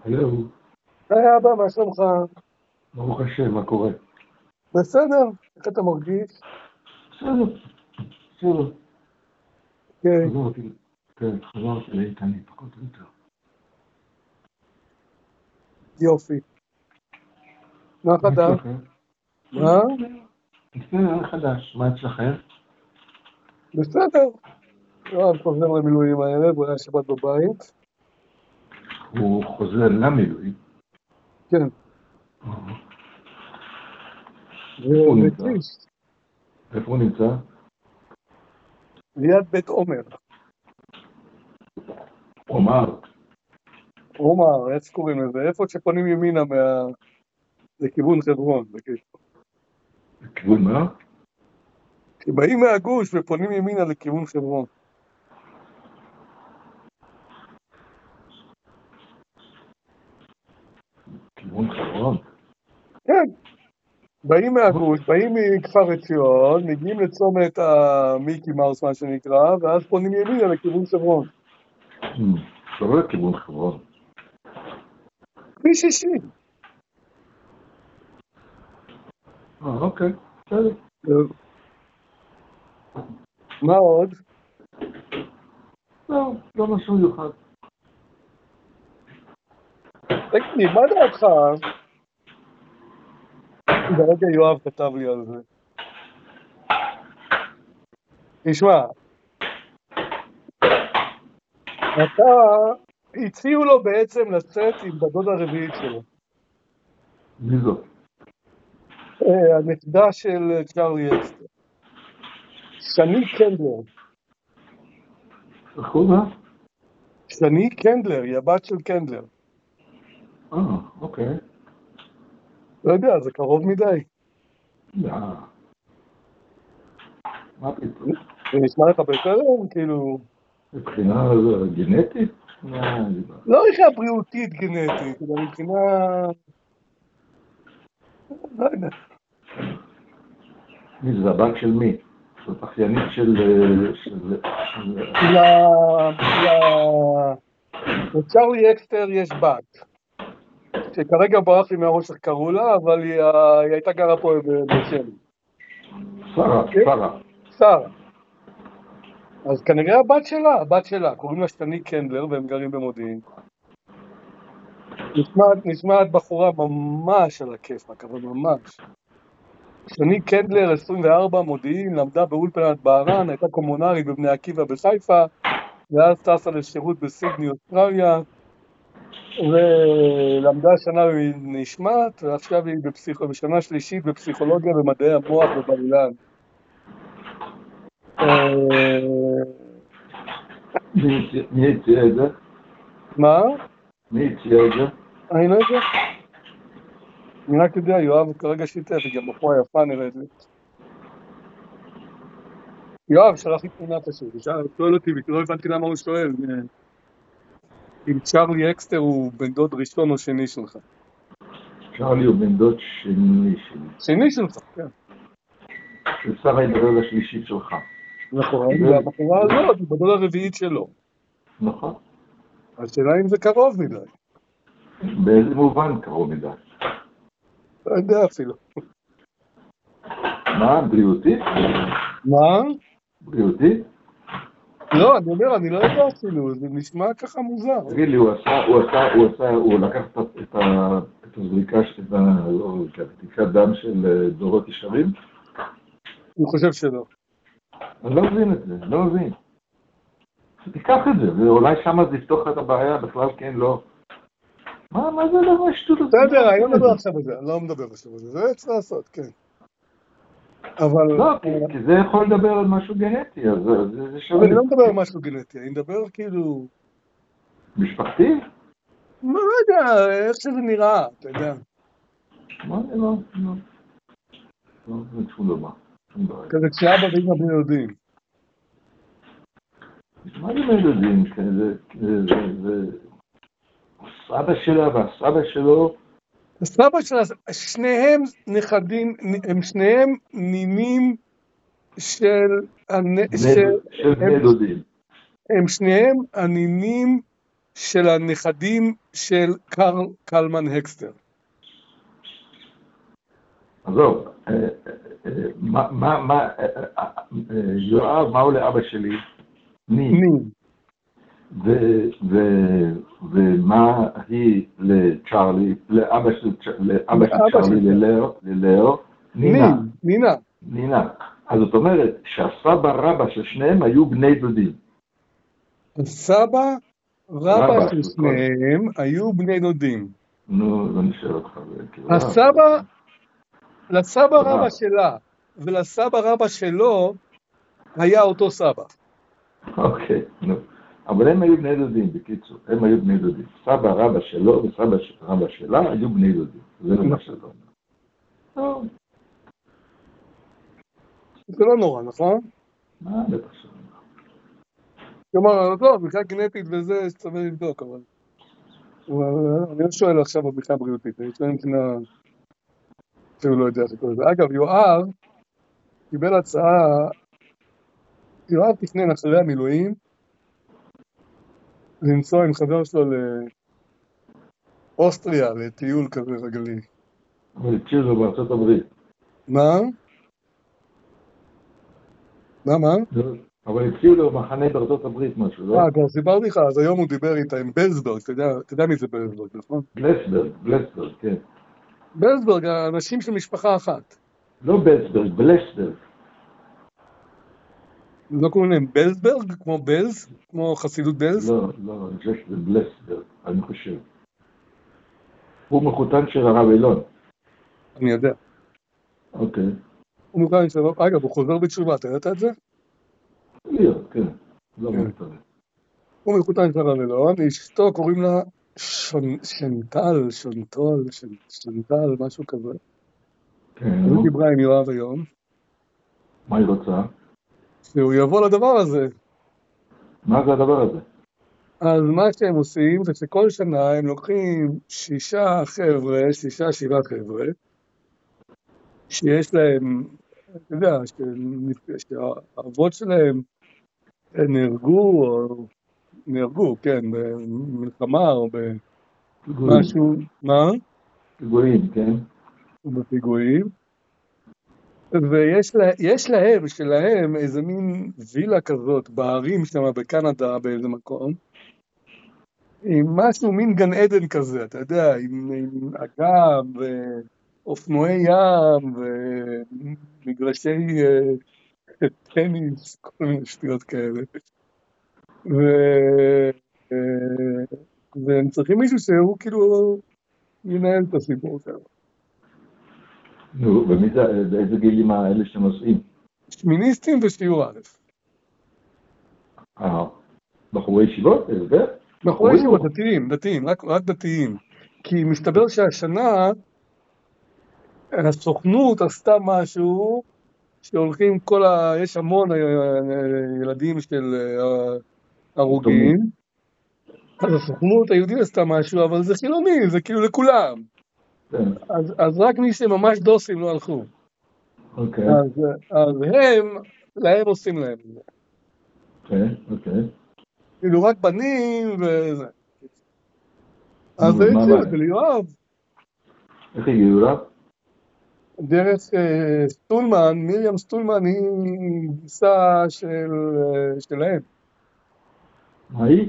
הלו, היי אבא, מה שלומך? ברוך השם, מה קורה? בסדר, איך אתה מרגיש? בסדר, בסדר. כן, חזרתי לאיתני, פחות או יותר. יופי. מה מה חדש? אצלכם? מה? בסדר, חדש. מה אצלכם? בסדר. יואב חוזר למילואים הערב, הוא היה שבת בבית. הוא חוזר למילואים. כן, איפה הוא נמצא? וכביש, איפה הוא נמצא? ליד בית עומר. הוא אמר, עומר, איך קוראים לזה? איפה שפונים ימינה לכיוון חברון. בקיצור. לכיוון מה? כשבאים מהגוש ופונים ימינה לכיוון חברון. כיוון חברון. כן, באים מהגוש, באים מכפר עציון, מגיעים לצומת המיקי מאוס, מה שנקרא, ואז פונים ימינה לכיוון חברון. לא לכיוון חברון. כביש 60. אוקיי, בסדר. מה עוד? לא, לא משהו מיוחד. תגיד לי, מה דעתך? ברגע יואב כתב לי על זה. תשמע, הציעו לו בעצם לצאת עם בדודה הרביעית שלו. מי זאת? הנכדה של צ'רלי אקסטר. שני קנדלר. איך קוראים לה? שני קנדלר, היא הבת של קנדלר. אוקיי. לא יודע, זה קרוב מדי. מה פתאום? זה נשמע לך בסדר? כאילו... מבחינה גנטית? לא מבחינה בריאותית גנטית, אלא מבחינה... לא יודע. מי זה הבת של מי? זאת אחיינית של... לצ'רלי אקסטר יש בת. שכרגע ברח לי מהראש איך קראו לה, אבל היא הייתה גרה פה בשם. שרה. אז כנראה הבת שלה, קוראים לה שני קנדלר, והם גרים במודיעין. נשמעת בחורה ממש על הכיפאק, אבל ממש. שני קנדלר, 24, מודיעין, למדה באולפנת בהרן, הייתה קומונרית בבני עקיבא בחיפה, ואז טסה לשירות בסידני, אוסטרליה, ולמדה שנה בנשמת, ועכשיו היא בשנה שלישית בפסיכולוגיה ומדעי המוח בבר אילן. מי הציע את זה? מה? מי הציע את זה? אני לא יודע. אני רק יודע, יואב כרגע שיתף, היא גם בחורה יפה נראית לי. יואב, שלח לי תמונה פשוט, הוא שואל אותי, לא הבנתי למה הוא שואל, אם צ'רלי אקסטר הוא בן דוד ראשון או שני שלך. צ'רלי הוא בן דוד שני שלי. שני שלך, כן. של שרה היא בדוד השלישית שלך. נכון, והבחורה הזאת היא בדוד הרביעית שלו. נכון. השאלה אם זה קרוב מדי. באיזה מובן קרוב מדי? לא יודע אפילו. מה? בריאותית? מה? בריאותית? לא, אני אומר, אני לא יודע אפילו, זה נשמע ככה מוזר. תגיד לי, הוא לקח את הזריקה, את הבדיקת דם של דורות ישרים? אני חושב שלא. אני לא מבין את זה, לא מבין. תיקח את זה, ואולי שמה זה יפתוח את הבעיה, בכלל כן, לא. מה זה דבר שטות? בסדר, אני לא מדבר עכשיו על זה, אני לא מדבר עכשיו על זה, זה צריך לעשות, כן. אבל... לא, כי זה יכול לדבר על משהו גנטי, אז זה שווה. אני לא מדבר על משהו גנטי, אני מדבר כאילו... משפחתי? לא יודע, איך שזה נראה, אתה יודע. מה, לא, זה שום דבר. כזה כשאבא ואמא בני יודעים. מה זה מילדים? זה... הסבא שלה והסבא שלו... הסבא שלה, שניהם נכדים, הם שניהם נינים של... של בני דודים. הם שניהם הנינים של הנכדים של קרל קלמן הקסטר. עזוב, יואב, מהו לאבא שלי? ני. ומה היא לצ'רלי, לאבא של צ'רלי, ללאו? נינה. נינה. אז זאת אומרת שהסבא רבא של שניהם היו בני דודים. הסבא רבא של שניהם היו בני דודים. נו, לא נשאר אותך. לסבא רבא שלה ולסבא רבא שלו היה אותו סבא. אוקיי, נו. אבל הם היו בני דודים, בקיצור. הם היו בני דודים. סבא רבא שלו וסבא רבא שלה היו בני דודים. זה מה שאתה אומר. זה לא נורא, נכון? בטח שלא. כלומר, לא, בבחינה גנטית וזה שצריך לבדוק, אבל... אני לא שואל עכשיו בבחינה בריאותית, אני שואל מבחינה... אפילו לא יודע שכל זה. אגב, יואב קיבל הצעה... יואב תכנן אחרי המילואים לנסוע עם חבר שלו לאוסטריה, לטיול כזה רגלי. אבל הציעו לו בארצות הברית. מה? מה? אבל הציעו לו מחנה בארצות הברית משהו, לא? כבר סיפרתי לך, אז היום הוא דיבר איתה עם בלסברג, אתה יודע מי זה בלסברג, נכון? בלסברג, כן. בלסברג, האנשים של משפחה אחת. לא בלסברג, בלסברג. לא קוראים להם בלסברג, כמו בלס, כמו חסידות בלס? לא, אני חושב שזה בלסברג, אני חושב. הוא מחותן של הרב אילון. אני יודע. אוקיי. הוא מחותן של הרב, אגב, הוא חוזר בתשובה, אתה יודעת את זה? כן. לא מותר. הוא מחותן של הרב אילון, אשתו קוראים לה שנטל, משהו כזה. כן. הוא דיברה עם יואב היום. מה היא רוצה? שהוא יבוא לדבר הזה. מה זה הדבר הזה? אז מה שהם עושים זה שכל שנה הם לוקחים 6-7 חבר'ה, שיש להם, אתה יודע, שהאבות שלהם נהרגו, כן, במלחמה או במשהו, מה? פיגועים, כן. בפיגועים. ויש שלהם איזה מין וילה כזאת בערים שם בקנדה באיזה מקום, עם משהו מין גן עדן כזה, אתה יודע, עם אגם ואופנועי ים ומגרשי טניס, כל מיני שטויות כאלה. והם צריכים מישהו שהוא כאילו ינהל את הסיפור שלו. נו, באיזה גילים האלה שנוסעים? שמיניסטים ושיעור א'. בחורי ישיבות? איזה? בחורי ישיבות, דתיים, רק דתיים. כי מסתבר שהשנה הסוכנות עשתה משהו שהולכים יש המון ילדים של הרוגים. אז הסוכנות היהודית עשתה משהו, אבל זה חילוני, זה כאילו לכולם. אז רק מי שממש דוסים לא הלכו. אוקיי. אז להם עושים להם. אוקיי. כאילו רק בנים וזה. אז זה הציע ליואב. איך הגיעו לה? דרך סטולמן, מרים סטולמן היא גיסה שלהם. מה היא?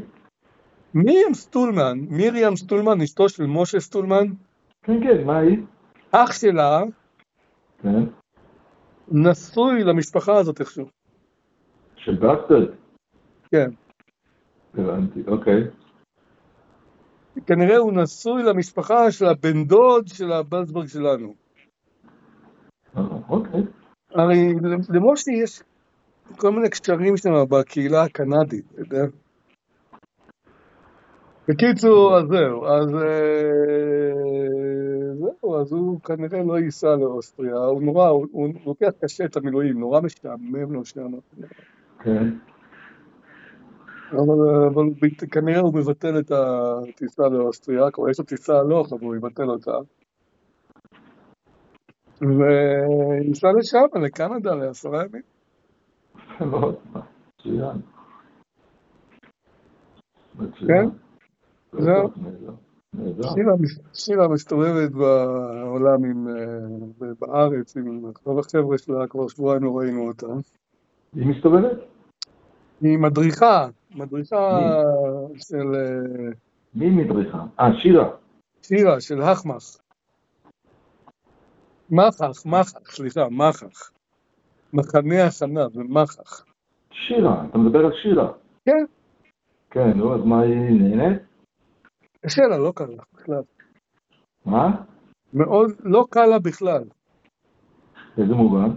מרים סטולמן, אשתו של משה סטולמן. כן, מה היא? אח שלה. כן. נשוי למשפחה הזאת איכשהו. של בסברג? כן. הבנתי, אוקיי. כנראה הוא נשוי למשפחה של הבן דוד של הבסברג שלנו. אוקיי. הרי למושי יש כל מיני קשרים שם בקהילה הקנדית, אתה יודע? בקיצור, אז זהו, אז הוא כנראה לא ייסע לאוסטריה, הוא לוקח קשה את המילואים, נורא משעמם לו שם. כן. אבל כנראה הוא מבטל את הטיסה לאוסטריה, כבר יש לו טיסה הלוך, אבל הוא יבטל אותה. וייסע לשם, לקנדה, ל10 ימים. מאוד, מצוין. כן? זהו. שירה מסתובבת בעולם בארץ, עם כל החבר'ה שלה, כבר שבועיים לא ראינו אותה. היא מסתובבת? היא מדריכה של... מי מדריכה? שירה. שירה, של החמך. מחך. מחנה הכנה, זה מחך. שירה, אתה מדבר על שירה. כן. כן, נו, אז מה היא נהנית? קשה לה, לא קל לה בכלל. מה? מאוד, לא קל לה בכלל. איזה מובן?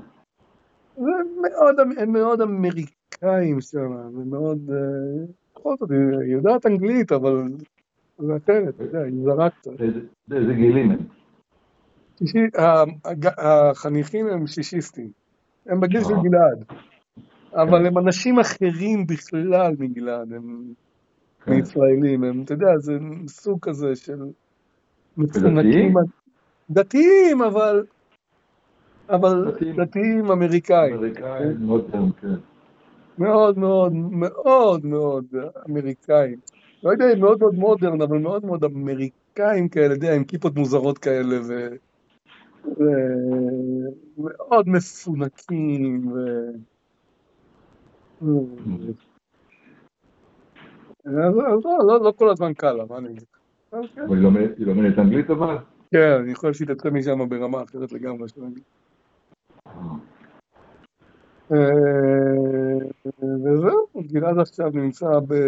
הם מאוד אמריקאים שם, זה מאוד... בכל זאת, היא יודעת אנגלית, אבל זה אחרת, אתה יודע, היא זרה קצת. איזה גילים הם? החניכים הם שישיסטים. הם בגיל של גלעד. אבל הם אנשים אחרים בכלל מגלעד, הם מישראלים, הם, אתה יודע, זה סוג כזה של מפונקים, דתיים, אבל דתיים אמריקאים. אמריקאים, מודרן, כן. מאוד מאוד מאוד מאוד אמריקאים. לא יודע אם מאוד מאוד מודרן, אבל מאוד מאוד אמריקאים כאלה, יודע, עם כיפות מוזרות כאלה, ומאוד מפונקים, לא כל הזמן קל לה, מה אני אגיד? אבל היא לומדת אנגלית אבל? כן, אני חושב שהיא תצא משם ברמה אחרת לגמרי של אנגלית. וזהו, גלעד עכשיו נמצא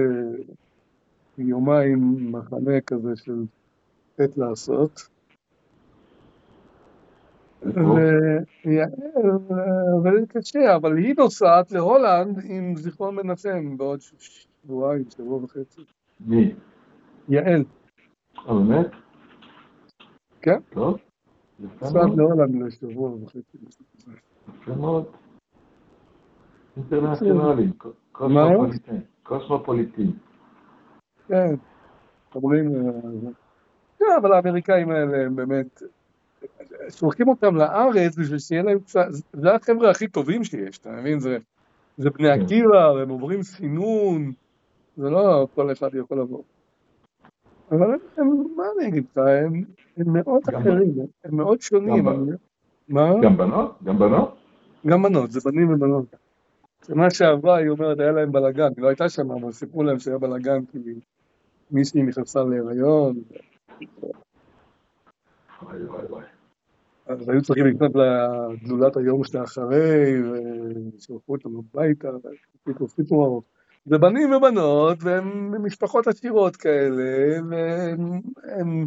ביומיים מחנה כזה של עת לעשות. וזה קשה, אבל היא נוסעת להולנד עם זיכרון מנחם בעוד שבועיים, שבוע וחצי. מי? יעל. באמת? כן? טוב. נוסעת להולנד לשבוע וחצי. יפה מאוד. אינטרנציונלי, קוסמופוליטי. כן, אומרים... כן, אבל האמריקאים האלה הם באמת... שולחים אותם לארץ בשביל שיהיה להם קצת... זה החבר'ה הכי טובים שיש, אתה מבין? זה בני עקיבא, והם עוברים סינון, זה לא כל אחד יכול לבוא. אבל מה אני אגיד לך, הם מאוד אחרים, הם מאוד שונים. גם בנות? גם בנות? גם בנות, זה בנים ובנות. שנה שעברה, היא אומרת, היה להם בלגן, היא לא הייתה שם, אבל סיפרו להם שהיה בלגן, כי מישהי נכנסה להיריון. וואי. אז היו צריכים לקנות לגלולת היום שאחרי, ושלחו אותם הביתה, סיפור ארוך. זה בנים ובנות, והם משפחות עשירות כאלה, והם...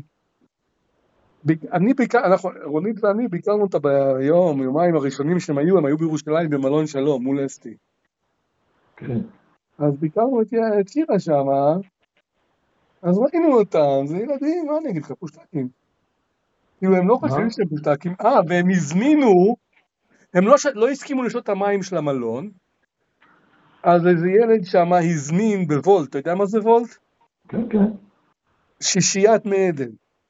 רונית ואני ביקרנו אותה יומיים הראשונים שהם היו בירושלים במלון שלום, מול אסתי. כן. אז ביקרנו את שירה שם, אז ראינו אותם, זה ילדים, מה אני אגיד לך, פושטקים. כאילו הם לא חושבים שהם פושטקים, והם הזמינו, הם לא הסכימו לשתות את המים של המלון, אז איזה ילד שם הזמין בוולט, אתה יודע מה זה וולט? כן, כן. שישיית מעדן.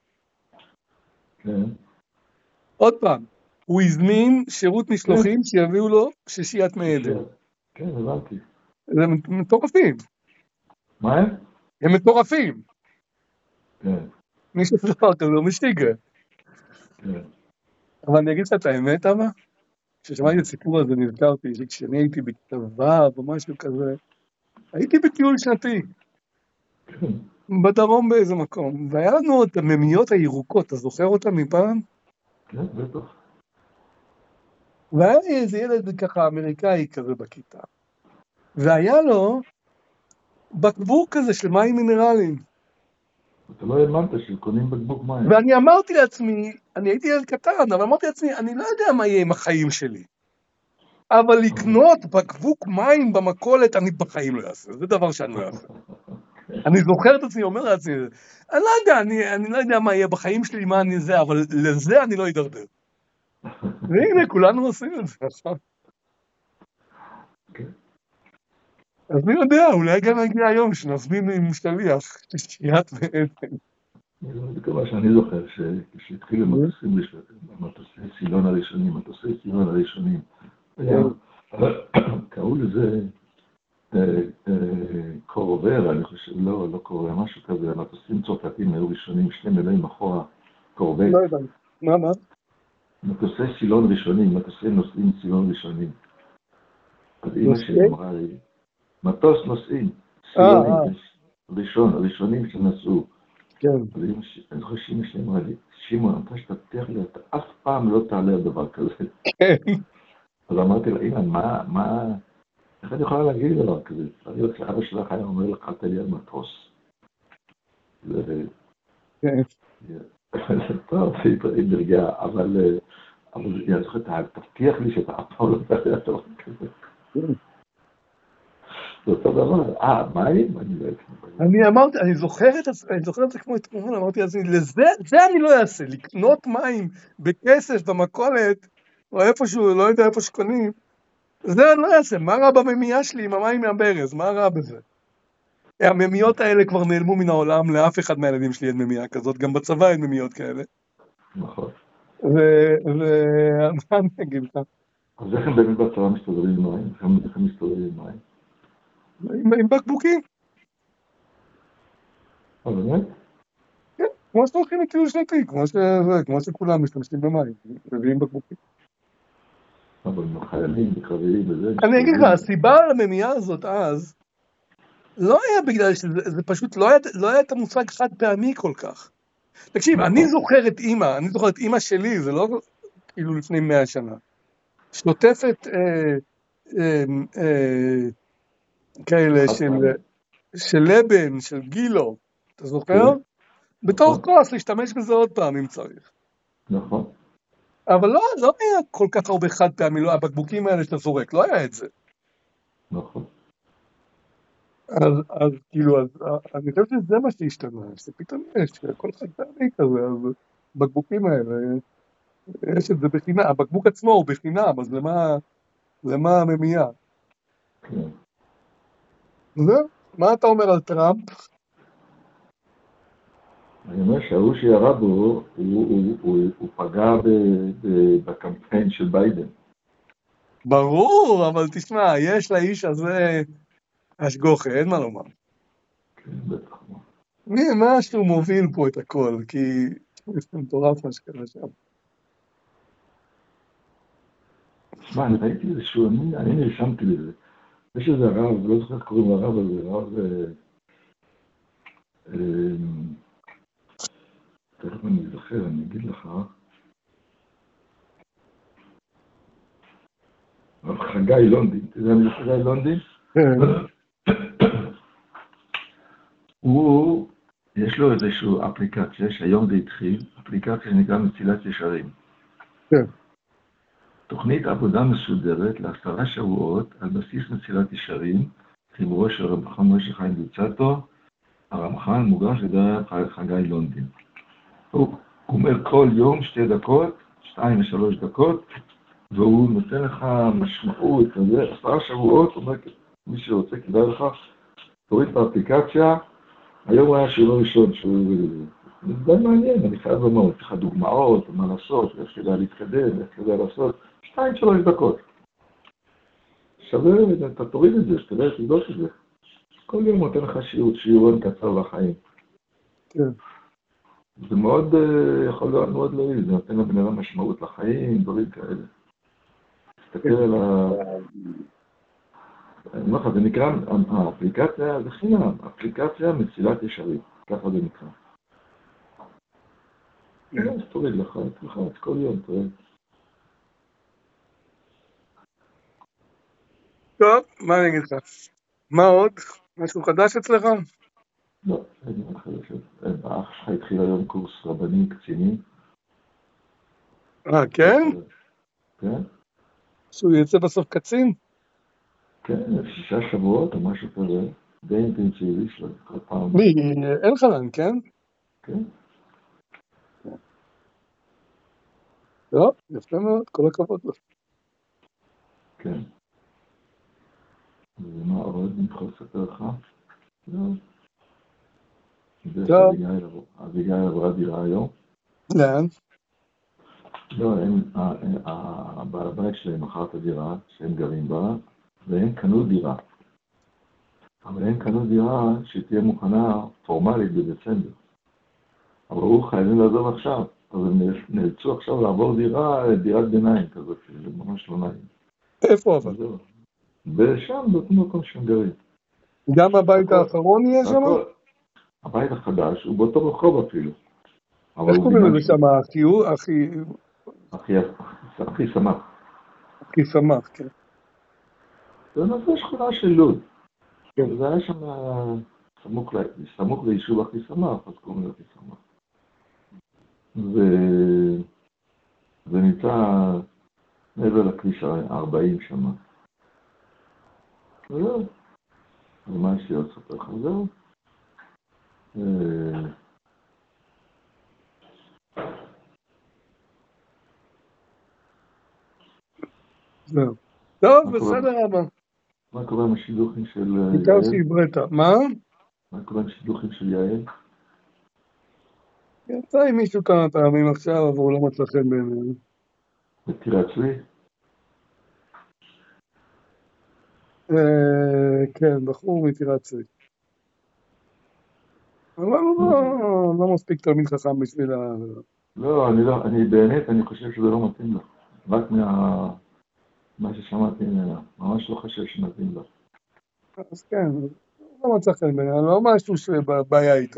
כן. עוד פעם, הוא הזמין שירות משלוחים שיביאו לו שישיית מעדן. כן, הבנתי. הם מטורפים. מה הם? הם מטורפים. כן. מי שדבר כזה הוא משתיגע. כן. אבל אני אגיד לך את האמת, אבא, כששמעתי את הסיפור הזה נזכרתי שכשאני הייתי בכיתה ו' או משהו כזה, הייתי בטיול שנתי. כן. בדרום באיזה מקום, והיה לנו את הממיות הירוקות, אתה זוכר אותם מפעם? כן, בטח. והיה לי איזה ילד ככה אמריקאי כזה בכיתה, והיה לו בקבוק כזה של מים מינרליים. אתה לא האמנת שקונים בקבוק מים. ואני אמרתי לעצמי, אני הייתי ילד קטן, אבל אמרתי לעצמי, אני לא יודע מה יהיה עם החיים שלי. אבל לקנות בקבוק מים במכולת, אני בחיים לא אעשה, זה דבר שאני לא אעשה. אני זוכר את עצמי, אומר לעצמי, אני לא יודע, אני לא יודע מה יהיה בחיים שלי, מה אני זה, אבל לזה אני לא אדרדר. והנה, כולנו עושים את זה, נכון? אז מי יודע, אולי גם נגיע היום שנזמין עם שליח, שישיית מעדן. אני מקווה שאני זוכר שהתחילו מטוסי סילון הראשונים, קראו לזה קורבר, אני חושב, לא קורבר, משהו כזה, המטוסים צרפתיים היו ראשונים, 2 מילואים אחורה, קורבר. לא יודע, מה? מטוסי סילון ראשונים, מטוסי נוסעים סילון ראשונים. אז אמא שלי אמרה לי, מטוס נוסעים, סילונים ראשונים שנסעו. כן. אני חושב שאמא שלי אמרה לי, שמעון, אתה שתבטיח לי, אתה אף פעם לא תעלה על דבר כזה. כן. אז אמרתי לה, אמא, מה, איך אני יכולה להגיד דבר כזה? אני רוצה שאבא שלך היה אומר לך, אל תעלי על מטוס. כן. טוב, היא נרגעה, אבל אני זוכר, תבטיח לי שאתה אף פעם לא תעלה על דבר כזה. זה אותו דבר, מים? אני זוכר את זה כמו אתמול, אמרתי, לזה אני לא אעשה, לקנות מים בכסף במכולת, או איפשהו, לא יודע איפה שקונים, זה אני לא אעשה, מה רע בממייה שלי עם המים מהברז, מה רע בזה? הממיות האלה כבר נעלמו מן העולם, לאף אחד מהילדים שלי אין ממייה כזאת, גם בצבא אין ממיות כאלה. נכון. מה אני אגיד לך? אז איך הם באמת בצבא מסתדרים עם מים? איך הם מסתדרים עם מים? עם בקבוקים. באמת? כן, כמו שאתה הולכים לטיול שנתי, כמו שכולם משתמשים במים, מביאים בקבוקים. אבל חיילים וחברים וזה... אני אגיד לך, הסיבה לממייה הזאת אז, לא היה בגלל שזה פשוט לא היה את המושג חד פעמי כל כך. תקשיב, אני זוכר את אמא שלי, זה לא כאילו לפני 100 שנה. שוטפת כאלה של לבן, של גילו, אתה זוכר? בתור כוס, להשתמש בזה עוד פעם אם צריך. נכון. אבל לא היה כל כך הרבה חד פעמי, לא, הבקבוקים האלה שאתה זורק, לא היה את זה. נכון. אז כאילו, אני חושב שזה מה שהשתנה, שפתאום יש, כל חד פעמי כזה, אז בקבוקים האלה, יש את זה בחינם, הבקבוק עצמו הוא בחינם, אז למה הממייה? כן. מה אתה אומר על טראמפ? אני אומר שההוא שירה בו, הוא פגע בקמפיין של ביידן. ברור, אבל תשמע, יש לאיש הזה השגוחה, אין מה לומר. כן, בטח. מה שהוא מוביל פה את הכל, כי זה מטורף מה שקרה שם. תשמע, אני ראיתי איזשהו, אני נרשמתי לזה. יש איזה הרב, לא זוכר איך קוראים לרב הזה, הרב... תכף אני זוכר, אני אגיד לך. הרב חגי לונדין, אתה יודע מי זה חגי לונדין? יש לו איזושהי אפליקציה, שהיום זה התחיל, אפליקציה שנקרא מצילת ישרים. כן. תוכנית עבודה מסודרת ל10 שבועות על בסיס מצילת ישרים, חיבורו של רמח"ל משה חיים לוצאטו, הרמח"ל מוגש לדרך חגי לונדין. הוא אומר כל יום 2 דקות, 2 ו3 דקות, והוא נותן לך משמעות, 10 שבועות, הוא אומר, מי שרוצה כדאי לך, תוריד את האפליקציה, היום היה שיעור ראשון, זה די מעניין, אני חייב לומר, יש לך דוגמאות, מה לעשות, איך כדאי להתקדם, איך כדאי לעשות, 2-3 דקות. שווה, אתה תוריד את זה, שתדע לבדוק את זה. כל יום נותן לך שיעורון קצר לחיים. כן. זה מאוד, יכול להיות מאוד להועיל, זה נותן לבן אדם משמעות לחיים, דברים כאלה. תסתכל על אני אומר לך, זה נקרא, האפליקציה זה חינם, אפליקציה מצילת ישרים, ככה זה נקרא. אז תוריד לך, את כל יום, תוריד. טוב, מה אני אגיד לך? מה עוד? משהו חדש אצלך? לא, אין מה חדש. האח שלך התחיל היום קורס רבנים קצינים. כן? כן. שהוא יצא בסוף קצין? כן, 6 שבועות או משהו כזה, די אינטנסיבי שלו, כל פעם. מי? אלחנן, כן? כן. טוב, יפה מאוד, כל הכבוד לו. כן. ומה עוד אני יכול לספר לך? לא. זה שאביגיל עברה דירה היום. לאן? לא, הבעל הבית שלהם מכר את הדירה שהם גרים בה, והם קנו דירה. אבל הם קנו דירה שתהיה מוכנה פורמלית בדצמבר. אבל הוא חייבים לעזוב עכשיו, אז הם נאלצו עכשיו לעבור דירת ביניים כזאת, שזה ממש לא נעים. איפה אבל? ושם, באותו מקום שהם גרים. גם הבית האחרון יהיה שם? הבית החדש הוא באותו רחוב אפילו. איך קוראים לזה שם? הכי שמח. הכי שמח, כן. זה נושא שכונה של לוד. זה היה שם סמוך ליישוב הכי שמח, אז קוראים לזה הכי שמח. זה נמצא מעבר לכביש 40 שם. וזהו. אז מה יש לי עוד ספר לך? זהו. זהו. טוב, בסדר רבה. מה קורה עם השידוכים של יעל? בעיקר שהבראת. מה? מה קורה עם השידוכים של יעל? יצא עם מישהו כמה פעמים עכשיו, אבל הוא לא מצא חן בעינינו. בטירת צבי? כן, בחור מטירת צבי. אבל הוא לא מספיק תלמיד חכם בשביל לא, אני באמת, אני חושב שזה לא מתאים לך. רק מה ששמעתי ממנה. ממש לא חושב שמתאים לך. אז כן, הוא לא מצא חן בעינינו, לא משהו שבעיה איתו.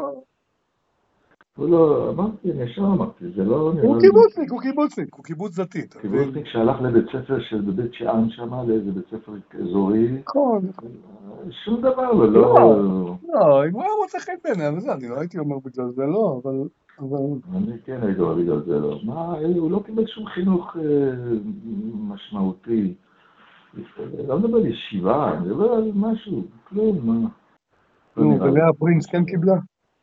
הוא לא, אמרתי, אני ישר אמרתי, זה לא... הוא קיבוצניק, הוא קיבוץ דתי. קיבוצניק שהלך לבית ספר של בבית שאן שם, לאיזה בית ספר אזורי. נכון. שום דבר, לא... לא, אם הוא היה מוצא חן בעינינו, אני לא הייתי אומר בגלל זה לא, אבל... אני כן הייתי אומר בגלל זה לא. מה, הוא לא קיבל שום חינוך משמעותי. לא מדבר על ישיבה, אני מדבר על משהו, כלום, מה... נו, ולאה פרינס כן קיבלה?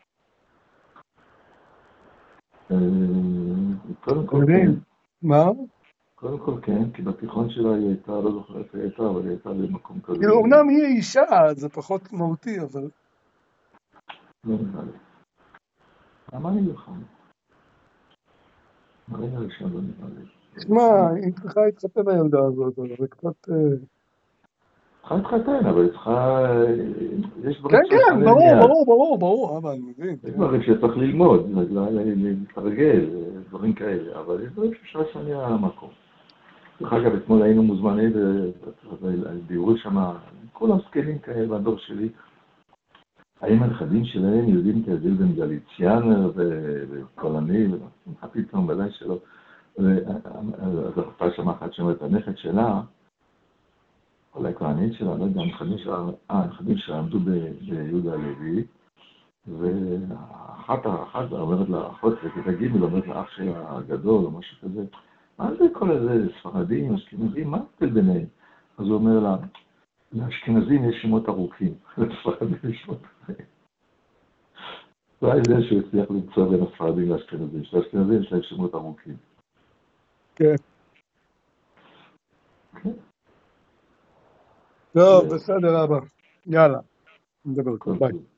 קודם כל כן. מה? קודם כל כן, כי בתיכון שלה היא הייתה, לא זוכר איפה היא הייתה, אבל היא הייתה במקום כזה. כאילו, אמנם היא אישה, זה פחות מהותי, אבל... לא נראה לי. מה אני לך? מה נראה לי שם לא נראה לי? תשמע, היא צריכה להתחתן הילדה הזאת, אבל זה קצת... צריכה להתחתן, אבל צריכה... יש דברים שצריך... כן, ברור, אבל אני מבין. יש דברים שצריך ללמוד, להתרגל, דברים כאלה, אבל יש דברים שאפשר לשנע על המקום. דרך אגב, אתמול היינו מוזמנים לדיורים שם, כולם סקלים כאלה בדור שלי. האם הנכדים שלהם יודעים את ההבדל בין גליציאנר וקולני, מה פתאום, ודאי שלא. אז אחתה שם אחת שאומרת, הנכד שלה, אולי כהנית שלה, לא יודע, הנכדים שלה עמדו ביהודה הלוי, ואחת אומרת לאחות, וכיתה ג' אומרת לאח שלה הגדול או משהו כזה, מה זה כל הזה, ספרדים, אשכנזים, מה זה ביניהם? אז הוא אומר לה, לאשכנזים יש שמות ארוכים, לספרדים יש שמות ארוכים. זה ההבדל שהוא הצליח למצוא בין הספרדים לאשכנזים, שלאשכנזים יש להם שמות ארוכים. כן. טוב, בסדר רבה. יאללה, נדבר כבר, ביי.